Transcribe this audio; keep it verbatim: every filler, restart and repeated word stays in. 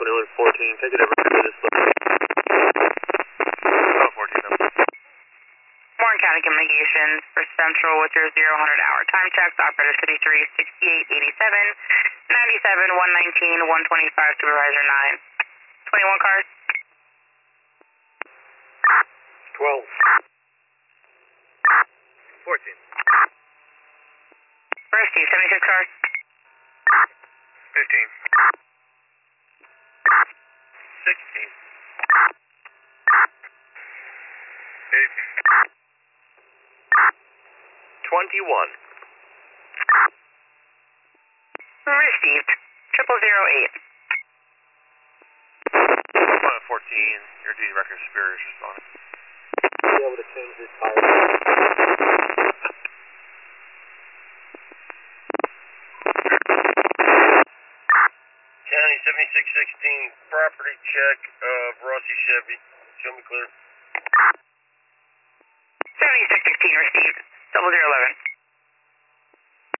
Miller fourteen, take it over to this location. Oh, fourteen. Warren County Communications for Central with your zero hundred hour time checks. Operator City three sixty-eight eighty-seven, ninety-seven, one nineteen, one twenty-five, Supervisor nine. twenty-one cars. twelve. fourteen. Where's Steve? seventy-six cars. fifteen. sixteen. eighteen. twenty-one. Received. Triple zero eight. one fourteen, your duty record superior is responding. Be able to change this tire. County seventy-six sixteen, property check of Rossi Chevy. Show me clear. seventy-six sixteen received. Double zero eleven.